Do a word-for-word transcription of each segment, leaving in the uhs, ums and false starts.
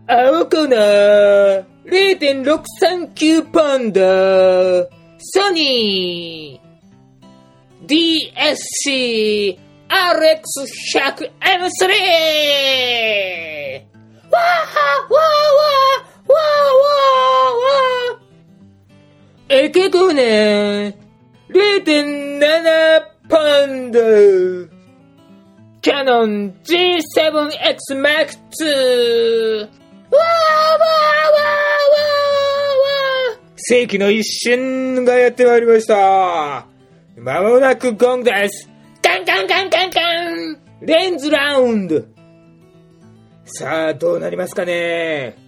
青コーナー れいてんろくさんきゅう ポンドソニー ディーエスシーアールエックスひゃくエムスリー わーわーわーわーわーわーエケコーナー れいてんなな ポンドキャノン ジーセブンエックスマークツー わーわーわーわーわー世紀の一瞬がやってまいりました。まもなくゴングです。カンカンカンカンカンレンズラウンド。さあどうなりますかね。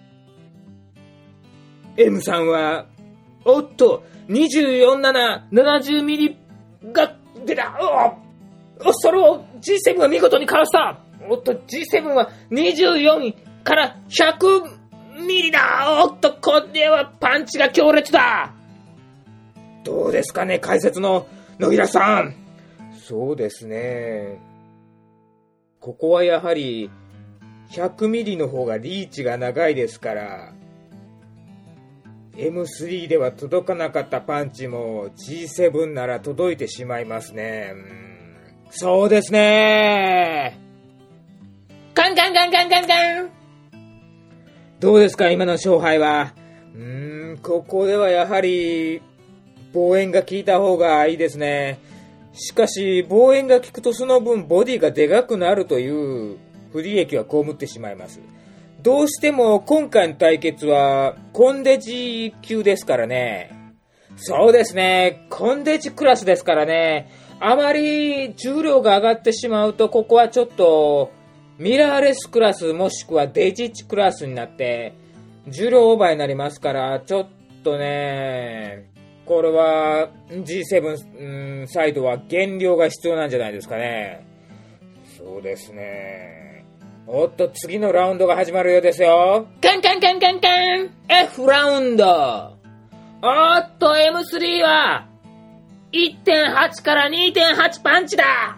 M さんはおっとにじゅうよんななななじゅうミリが出た。おそれを ジーセブン は見事にかわした。おっと ジーセブン はにじゅうよんからひゃくミリだ。おっとこれはパンチが強烈だ。どうですかね解説の野平さん。そうですね、ここはやはりひゃくミリの方がリーチが長いですから エムスリー では届かなかったパンチも ジーセブン なら届いてしまいますね。うん、そうですね。カンカンカンカンカンカン。どうですか今の勝敗は。うーん、ここではやはり望遠が効いた方がいいですね。しかし望遠が効くとその分ボディがでかくなるという不利益は被ってしまいます。どうしても今回の対決はコンデジ級ですからね。そうですね、コンデジクラスですからね。あまり重量が上がってしまうとここはちょっとミラーレスクラスもしくはデジ値クラスになって重量オーバーになりますから、ちょっとねこれは ジーセブン サイドは減量が必要なんじゃないですかね。そうですね。おっと次のラウンドが始まるようですよ。カンカンカンカンカン F ラウンド。おっと エムスリー は いってんはち から にてんはち パンチだ。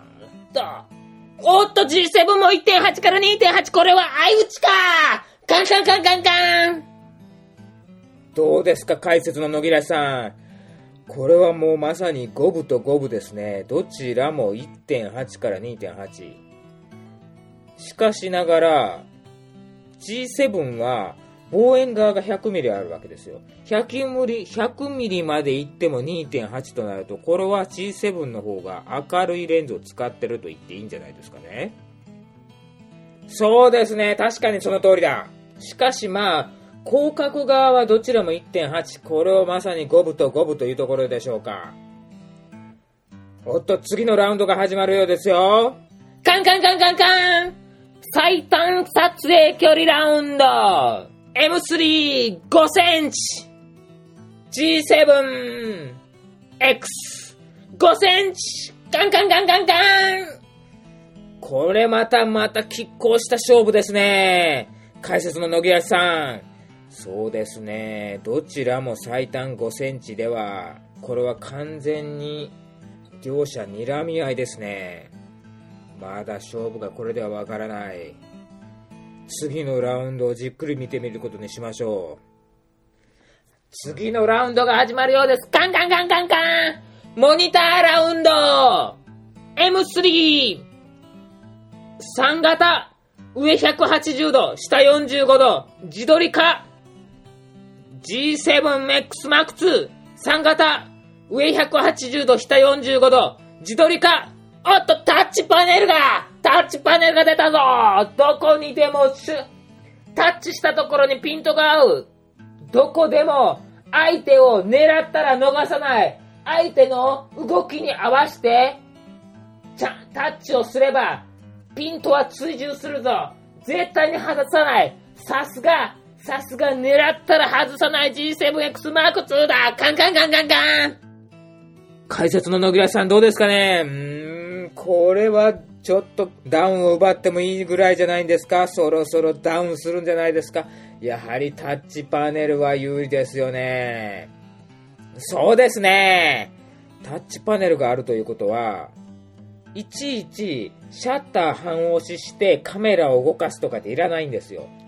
おっと ジーセブン も いってんはち から にてんはち、 これは相打ちか。カンカンカンカンカン。どうですか解説の野木らさん。これはもうまさに五分と五分ですね。どちらも いってんはち から にてんはち。しかしながら ジーセブン は望遠側が ひゃくミリ あるわけですよ。ひゃくミリ、ひゃくミリまでいっても にてんはち となると、これは ジーセブン の方が明るいレンズを使ってると言っていいんじゃないですかね。そうですね、確かにその通りだ。しかしまあ広角側はどちらも いってんはち、 これをまさに五分と五分というところでしょうか。おっと次のラウンドが始まるようですよ。カンカンカンカンカン最短撮影距離ラウンド エムスリーご センチ ジーセブンエックスご センチ。カンカンカンカンカン。これまたまた拮抗した勝負ですね。解説の野木さん。そうですね、どちらも最短ごセンチではこれは完全に両者睨み合いですね。まだ勝負がこれではわからない。次のラウンドをじっくり見てみることにしましょう。次のラウンドが始まるようです。カンカンカンカンカン。モニターラウンド エムスリー さん型上ひゃくはちじゅうど下よんじゅうごど自撮りか ジーセブンエックスマークツー さん型上ひゃくはちじゅうど下よんじゅうごど自撮りか。おっとタッチパネルがタッチパネルが出たぞ。どこにでもタッチしたところにピントが合う。どこでも相手を狙ったら逃さない。相手の動きに合わせてちゃタッチをすればピントは追従するぞ。絶対に外さない。さすがさすが狙ったら外さない ジーセブンエックスマークツー だ。カンカンカンカンカン。解説の野木さんどうですかね。うーん、これはちょっとダウンを奪ってもいいぐらいじゃないんですか。そろそろダウンするんじゃないですか。やはりタッチパネルは有利ですよね。そうですね、タッチパネルがあるということはいちいちシャッター半押ししてカメラを動かすとかっていらないんですよ。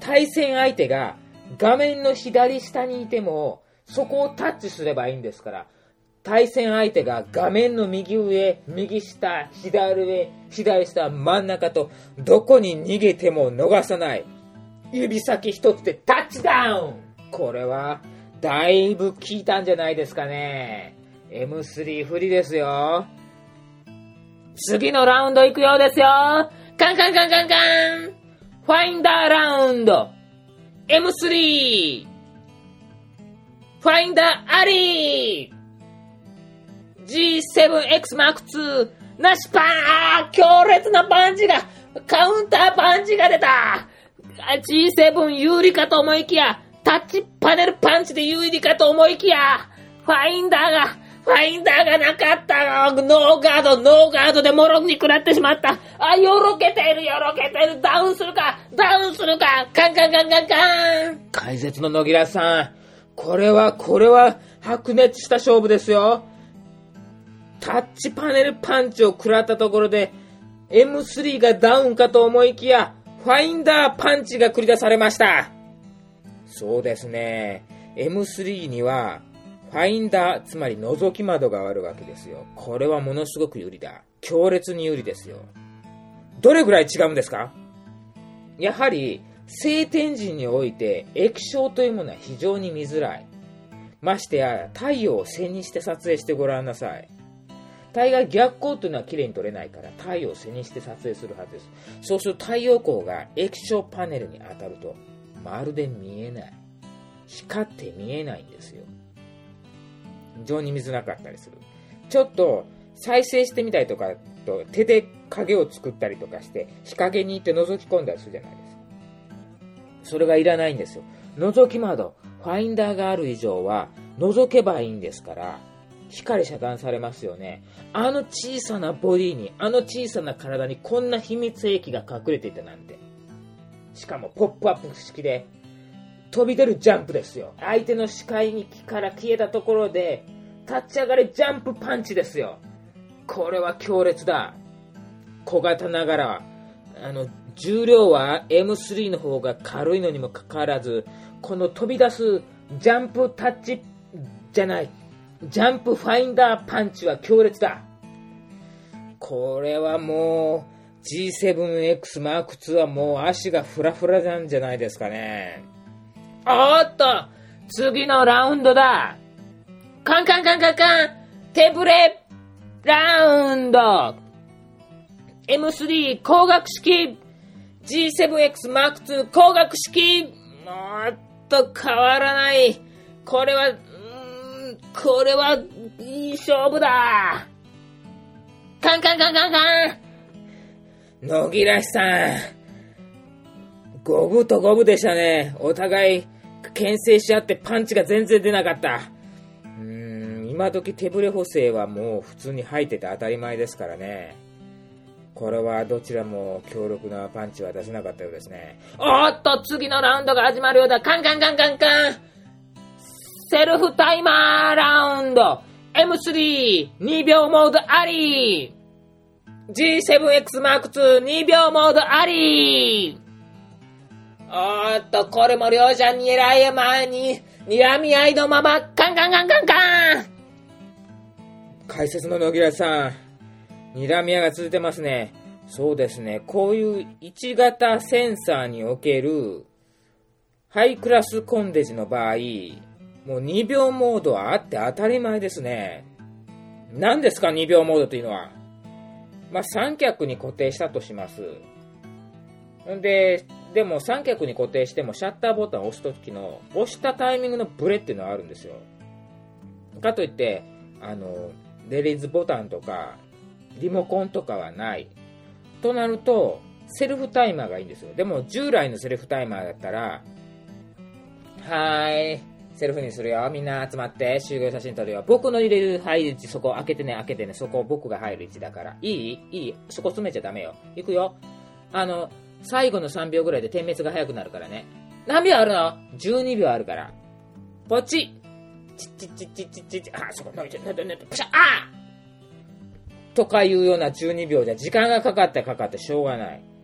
対戦相手が画面の左下にいても、そこをタッチすればいいんですから、対戦相手が画面の右上、右下、左上、左下、真ん中と、どこに逃げても逃さない。指先一つでタッチダウン。これは、だいぶ効いたんじゃないですかね。エムスリー 不利ですよ。次のラウンド行くようですよ。カンカンカンカンカン。ファインダーラウンド。エムスリー。ファインダーアリー。ジーセブンエックスマークツー。なしパン。あー、強烈なパンチが、カウンターパンチが出た。ジーセブン 有利かと思いきや、タッチパネルパンチで有利かと思いきや、ファインダーが、ファインダーがなかった。ノーガード、ノーガードでモロに食らってしまった。あ、よろけている、よろけている。ダウンするか、ダウンするか。カンカンカンカンカン。解説の野木良さん、これは、これは、白熱した勝負ですよ。タッチパネルパンチを食らったところで、エムスリー がダウンかと思いきや、ファインダーパンチが繰り出されました。そうですね。エムスリー には、ファインダー、つまり覗き窓があるわけですよ。これはものすごく有利だ。強烈に有利ですよ。どれぐらい違うんですか？やはり、晴天時において液晶というものは非常に見づらい。ましてや、太陽を背にして撮影してごらんなさい。大概逆光というのは綺麗に撮れないから太陽を背にして撮影するはずです。そうすると太陽光が液晶パネルに当たるとまるで見えない。光って見えないんですよ。非常に見づらかったりする。ちょっと再生してみたりとかと手で影を作ったりとかして日陰に行って覗き込んだりするじゃないですか。それがいらないんですよ。覗き窓、ファインダーがある以上は覗けばいいんですから光遮断されますよね。あの小さなボディに、あの小さな体にこんな秘密兵器が隠れていたなんて。しかもポップアップ式で飛び出るジャンプですよ。相手の視界から消えたところで立ち上がれジャンプパンチですよ。これは強烈だ。小型ながらあの重量は エムスリー の方が軽いのにもかかわらず、この飛び出すジャンプタッチじゃないジャンプファインダーパンチは強烈だ。これはもう ジーセブンエックスマークツー はもう足がフラフラなんじゃないですかね。おーっと次のラウンドだ。カンカンカンカンカン手ブレラウンド エムスリー 光学式 ジーセブンエックスマークツー 光学式。おーっと変わらない。これはこれはいい勝負だ。カンカンカンカンカン。野木らしさん、五分と五分でしたね。お互い牽制し合ってパンチが全然出なかった。うーん、今時手ブレ補正はもう普通に入ってて当たり前ですからね。これはどちらも強力なパンチは出せなかったようですね。おーっと次のラウンドが始まるようだ。カンカンカンカンカン。セルフタイマーラウンド エムスリー にびょうモードあり ジーセブンエックスマークツー にびょうモードあり。おーっとこれも両者にらい前に睨み合いのままカンカンカンカンカン。解説の野木さん、睨み合いが続いてますね。そうですね。こういういち型センサーにおけるハイクラスコンデジの場合、もうにびょうモードはあって当たり前ですね。何ですかにびょうモードというのは。まあ三脚に固定したとします。で、でも三脚に固定してもシャッターボタンを押すときの押したタイミングのブレっていうのはあるんですよ。かといってあのレリーズボタンとかリモコンとかはないとなるとセルフタイマーがいいんですよ。でも従来のセルフタイマーだったら、はーいセルフにするよ、みんな集まって集合写真撮るよ、僕の入れる入る位置そこ開けてね開けてね、そこ僕が入る位置だからいいいいそこ詰めちゃダメよ、行くよ。あの最後のさんびょうぐらいで点滅が早くなるからね。何秒あるの？じゅうにびょうあるから。ポチッチッチッチッチッチッチッチッ、あ、そこのいてねねねパシャ、あとかいうようなじゅうにびょうじゃ時間がかかってかかってしょうがない。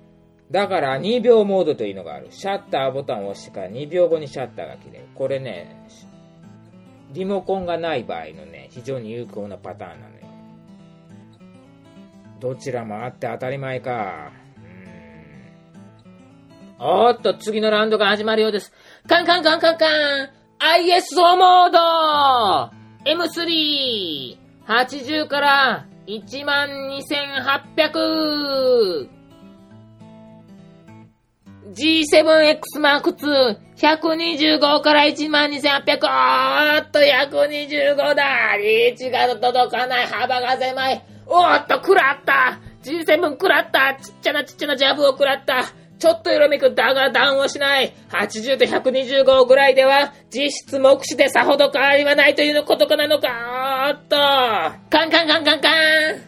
だからにびょうモードというのがある。シャッターボタンを押してからにびょうごにシャッターが切れる。これね、リモコンがない場合のね、非常に有効なパターンなのよ。どちらもあって当たり前か。うーん。おーっと、次のラウンドが始まるようです。カンカンカンカンカン アイエスオー モード エムスリーはちじゅう からいちまんにせんはっぴゃく ジーセブンエックス マークツーひゃくにじゅうごからいちまんにせんはっぴゃく。おーっと、ひゃくにじゅうごだ。リーチが届かない。幅が狭い。おーっと、食らった。ジーセブン 食らった。ちっちゃなちっちゃなジャブを食らった。ちょっと色めく。だがダウンをしない。はちじゅうとひゃくにじゅうごぐらいでは、実質目視でさほど変わりはないということかなのか。おーっと。カンカンカンカンカン。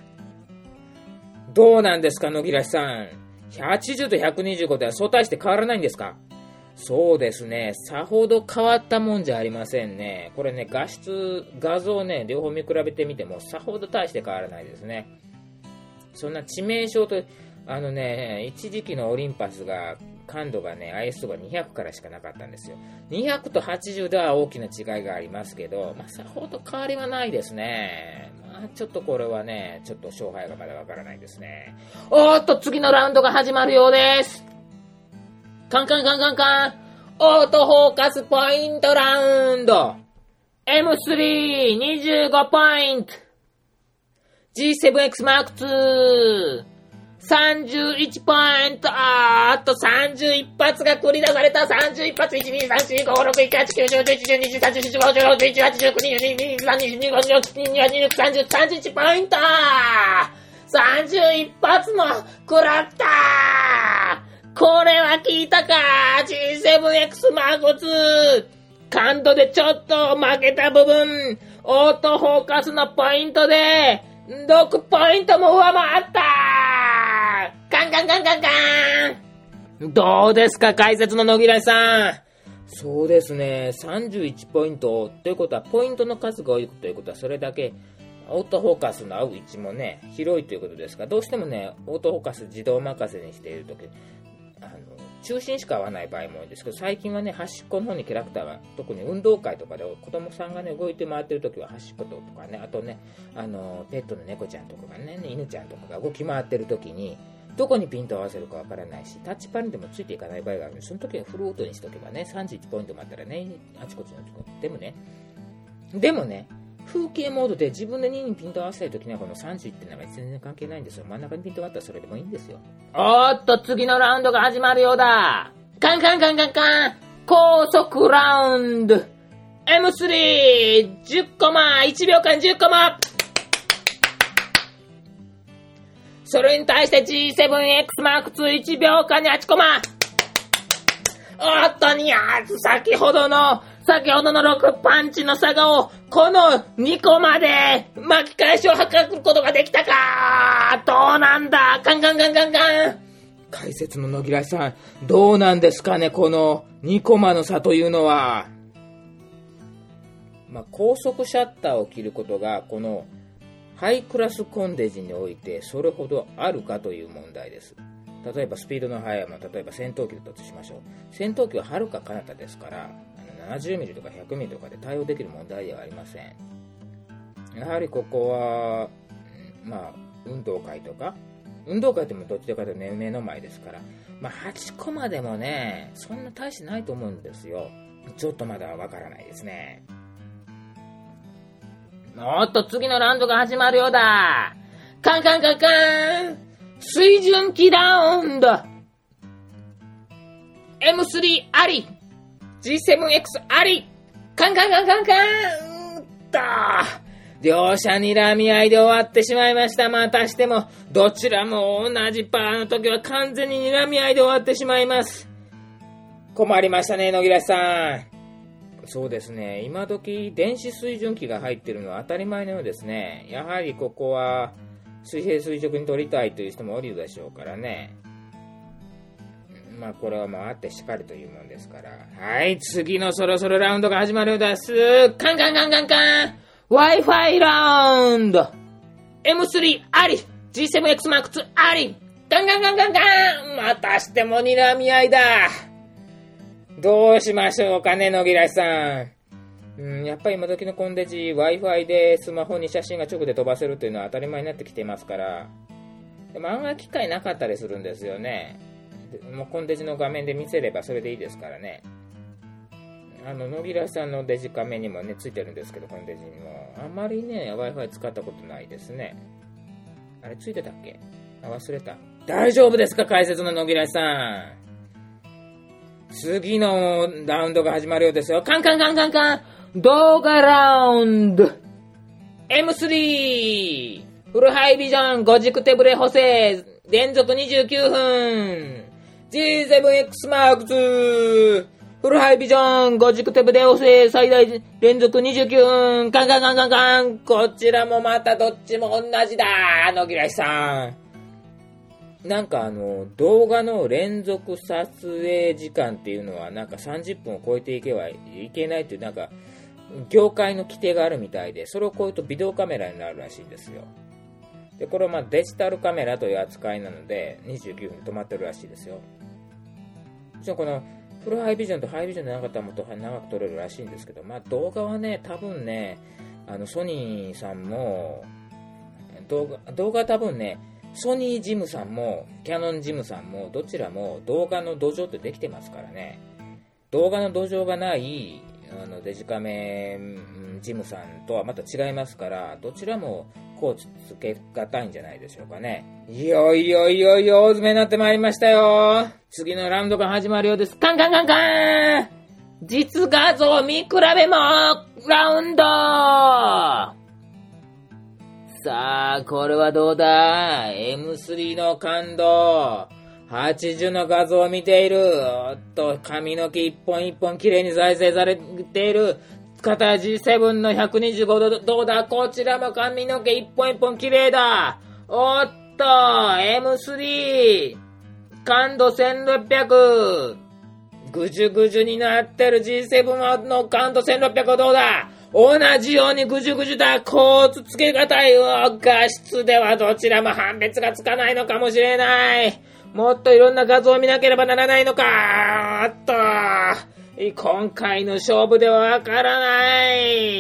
どうなんですか、野木らさん。はちじゅうとひゃくにじゅうごではそう大して変わらないんですか？そうですね。さほど変わったもんじゃありませんね。これね、画質、画像ね、両方見比べてみてもさほど大して変わらないですね。そんな致命傷と、あのね、一時期のオリンパスが、感度がね、アイエスオー がにひゃくからしかなかったんですよ。にひゃくとはちじゅうでは大きな違いがありますけど、まあ、さほど変わりはないですね。まあ、ちょっとこれはね、ちょっと勝敗がまだわからないですね。おーっと、次のラウンドが始まるようです。カンカンカンカンカン。オートフォーカスポイントラウンド。エムスリーにじゅうごポイント。ジーセブンエックス マークツー。さんじゅういちポイント。あーっとさんじゅういち発が繰り出された。さんじゅういち発。いち、に、さん、よん、ご、ろく、いち、はち、きゅう、じゅう、じゅういち、じゅうに、じゅうさん、じゅうよん、じゅうご、じゅうろく、じゅうなな、じゅうはち、じゅうきゅう、にじゅうに、にじゅうさん、にじゅうよん、にじゅうご、にじゅうろく、にじゅうなな、にじゅうきゅう、さんじゅう、さんじゅういちポイント。さんじゅういち発も食らった。これは効いたか。 ジーセブンエックス マークツー。感度でちょっと負けた部分。オートフォーカスのポイントでろくポイントも上回った。カンカンカンカンカン。どうですか、解説の野木らさん。そうですね、さんじゅういちポイントということは、ポイントの数が多いということは、それだけオートフォーカスの合う位置もね、広いということですが、どうしてもね、オートフォーカス自動任せにしているとき、あの中心しか合わない場合も多いんですけど、最近はね、端っこの方にキャラクターが、特に運動会とかで子供さんがね、動いて回ってるときは端っことかね、あとね、あのペットの猫ちゃんとかがね、犬ちゃんとかが動き回ってるときに、どこにピントを合わせるかわからないし、タッチパネルでもついていかない場合があるので、その時はフルオートにしとけばね、さんじゅういちポイントもあったらね、あちこちのとこでもね、でもね、風景モードで自分でににピントを合わせたいときにはこのさんじゅういちってのが全然関係ないんですよ。真ん中にピントがあったらそれでもいいんですよ。おーっと、次のラウンドが始まるようだ。カンカンカンカンカン。高速ラウンド エムスリーじゅっコマ、いちびょうかんじゅっコマ。それに対して ジーセブンエックス マークツーいちびょうかんにはちコマ。おっと、にゃー先ほどの先ほどのろくパンチの差がをこのにコマで巻き返しを図ることができたか。どうなんだ。カンカンカンカンカン。解説の野木らさん、どうなんですかね、このにコマの差というのは。まあ、高速シャッターを切ることがこのハイクラスコンデジにおいてそれほどあるかという問題です。例えばスピードの速いもの、例えば戦闘機だとしましょう。戦闘機は遥か彼方ですから、ななじゅうミリとかひゃくミリとかで対応できる問題ではありません。やはりここは、まあ、運動会とか、運動会でもどっちかというと、ね、目の前ですから、まあ、はちコマでもね、そんな大してないと思うんですよ。ちょっとまだわからないですね。おっと、次のラウンドが始まるようだ。カンカンカンカン。水準機ラウンド エムスリー あり ジーセブンエックス あり。カンカンカンカンカンうっと両者睨み合いで終わってしまいました。またしてもどちらも同じパーの時は完全に睨み合いで終わってしまいます。困りましたね、野木らさん。そうですね、今時電子水準機が入っているのは当たり前のようですね。やはりここは水平垂直に取りたいという人もおるでしょうからね。まあこれはもうあってしかりというもんですから。はい、次のそろそろラウンドが始まるようです。カンカンカンカンカン Wi-Fi ラウンド エムスリー あり ジーセブンエックス マークツー ありガンガンガンガンガンまたしても睨み合いだ。どうしましょうかね、野木らしさん。うん、やっぱり今時のコンデジ Wi-Fi でスマホに写真が直で飛ばせるというのは当たり前になってきていますから、でも案外機会なかったりするんですよね。でもうコンデジの画面で見せればそれでいいですからね。あの野木らしさんのデジカメにもねついてるんですけど、コンデジにもあまりね Wi-Fi 使ったことないですね。あれついてたっけ？あ、忘れた。大丈夫ですか、解説の野木らしさん。次のラウンドが始まるようですよ。カンカンカンカンカン動画ラウンド エムスリー フルハイビジョンご軸手ブレ補正連続にじゅうきゅうふん ジーセブンエックス マークツー フルハイビジョンご軸手ブレ補正最大連続にじゅうきゅうふんカンカンカンカンカンこちらもまたどっちも同じだ野木らしさん。なんかあの動画の連続撮影時間っていうのはなんかさんじゅっぷんを超えていけばいけないっていうなんか業界の規定があるみたいで、それを超えるとビデオカメラになるらしいんですよ。でこれはまあデジタルカメラという扱いなのでにじゅうきゅうふんで止まってるらしいですよ。もちろんこのフルハイビジョンとハイビジョンでなかったらもっと長く撮れるらしいんですけど、まあ動画はね多分ねあのソニーさんも動画動画は多分ねソニージムさんもキヤノンジムさんもどちらも動画の土壌ってできてますからね。動画の土壌がないあのデジカメジムさんとはまた違いますから、どちらもこうつけがたいんじゃないでしょうかね。いよいよいよいよ大詰めになってまいりましたよ。次のラウンドが始まるようです。カンカンカンカン実画像見比べもラウンド。さあ、これはどうだ ?エムスリー の感度。はちじゅうの画像を見ている。おっと、髪の毛一本一本綺麗に再生されている。片 ジーセブン のひゃくにじゅうごどどうだこちらも髪の毛一本一本綺麗だ。おっと、エムスリー。感度せんろっぴゃく。ぐじゅぐじゅになってる ジーセブン の感度せんろっぴゃくどうだ同じようにぐじゅぐじゅだ。こうつつけがたい。画質ではどちらも判別がつかないのかもしれない。もっといろんな画像を見なければならないのか。おっと。今回の勝負ではわからない。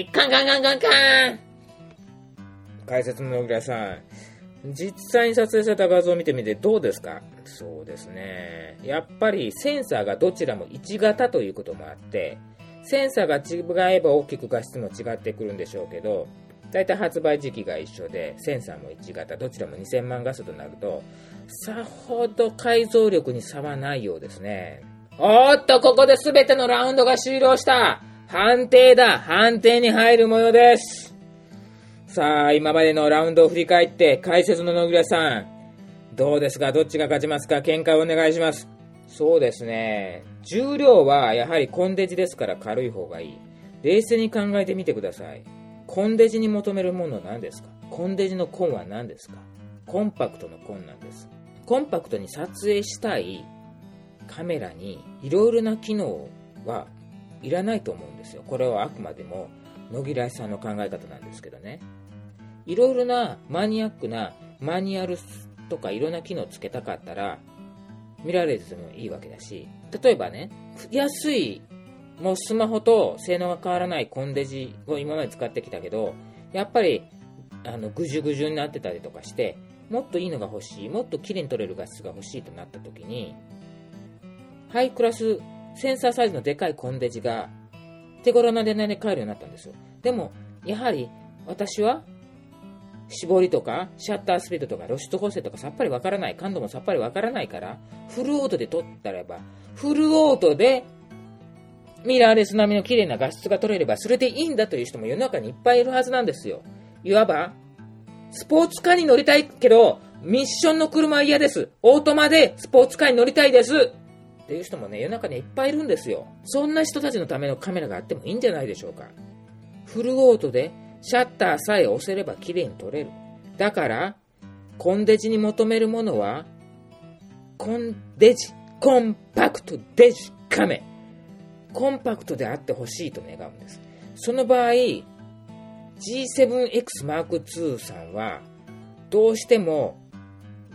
カンカンカンカンカン。解説の野倉さん。実際に撮影された画像を見てみてどうですか？そうですね。やっぱりセンサーがどちらもいち型ということもあって、センサーが違えば大きく画質も違ってくるんでしょうけど、だいたい発売時期が一緒で、センサーもいち型、どちらもにせんまん画素となると、さほど解像力に差はないようですね。おっと、ここで全てのラウンドが終了した。判定だ。判定に入る模様です。さあ、今までのラウンドを振り返って、解説の野倉さん、どうですか？どっちが勝ちますか？見解をお願いします。そうですね。重量はやはりコンデジですから軽い方がいい。冷静に考えてみてください。コンデジに求めるものは何ですか？コンデジのコンは何ですか？コンパクトのコンなんです。コンパクトに撮影したいカメラにいろいろな機能はいらないと思うんですよ。これはあくまでも野木らしさんの考え方なんですけどね。いろいろなマニアックなマニュアルとかいろんな機能をつけたかったらミラーレスでもいいわけだし、例えばね、安いもうスマホと性能が変わらないコンデジを今まで使ってきたけど、やっぱりあのぐじゅぐじゅになってたりとかして、もっといいのが欲しい、もっと綺麗に撮れる画質が欲しいとなった時に、ハイクラスセンサーサイズのでかいコンデジが手頃な値段で買えるようになったんですよ。でもやはり私は絞りとかシャッタースピードとか露出補正とかさっぱりわからない、感度もさっぱりわからないから、フルオートで撮ったらばフルオートでミラーレス並みの綺麗な画質が撮れればそれでいいんだという人も世の中にいっぱいいるはずなんですよ。いわばスポーツカーに乗りたいけどミッションの車は嫌です、オートマでスポーツカーに乗りたいですっていう人もね世の中にいっぱいいるんですよ。そんな人たちのためのカメラがあってもいいんじゃないでしょうか。フルオートでシャッターさえ押せれば綺麗に撮れる。だからコンデジに求めるものはコンデジコンパクトデジカメ、コンパクトであってほしいと願うんです。その場合 ジーセブンエックスマークツー さんはどうしても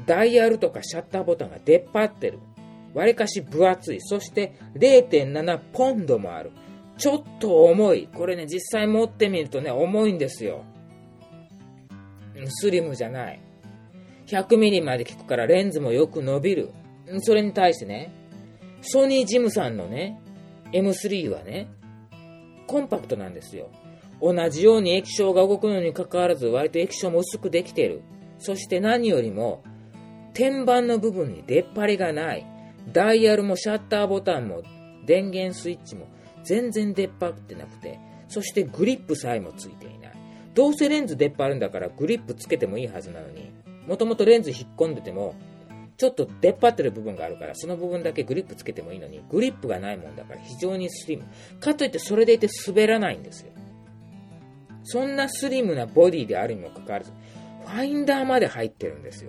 ダイヤルとかシャッターボタンが出っ張ってる。わりかし分厚い。そして れいてんなな ポンドもある。ちょっと重い。これね、実際持ってみるとね、重いんですよ。スリムじゃない。ひゃくミリまで効くからレンズもよく伸びる。それに対してね、ソニージムさんのね、エムスリー はね、コンパクトなんですよ。同じように液晶が動くのにかかわらず、割と液晶も薄くできている。そして何よりも、天板の部分に出っ張りがない。ダイヤルもシャッターボタンも電源スイッチも全然出っ張ってなくて、そしてグリップさえもついていない。どうせレンズ出っ張るんだからグリップつけてもいいはずなのに、もともとレンズ引っ込んでてもちょっと出っ張ってる部分があるから、その部分だけグリップつけてもいいのに、グリップがないもんだから非常にスリム。かといってそれでいて滑らないんですよ。そんなスリムなボディであるにもかかわらず、ファインダーまで入ってるんですよ。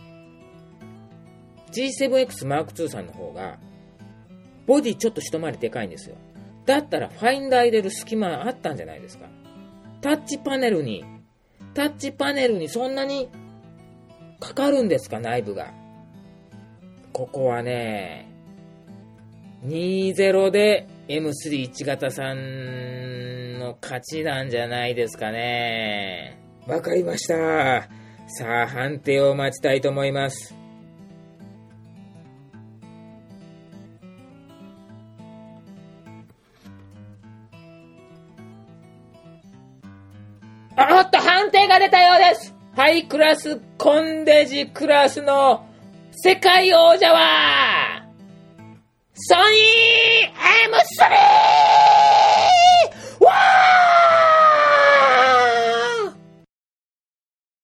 ジーセブンエックスマークツー さんの方がボディちょっと一回りでかいんですよ。だったらファインダー入れる隙間あったんじゃないですか。タッチパネルにタッチパネルにそんなにかかるんですか、内部が。ここはね、にじゅうで エムスリーいち 型さんの勝ちなんじゃないですかね。わかりました。さあ、判定を待ちたいと思います。あっと、判定が出たようです。ハイクラスコンデジクラスの世界王者はソニー エムスリー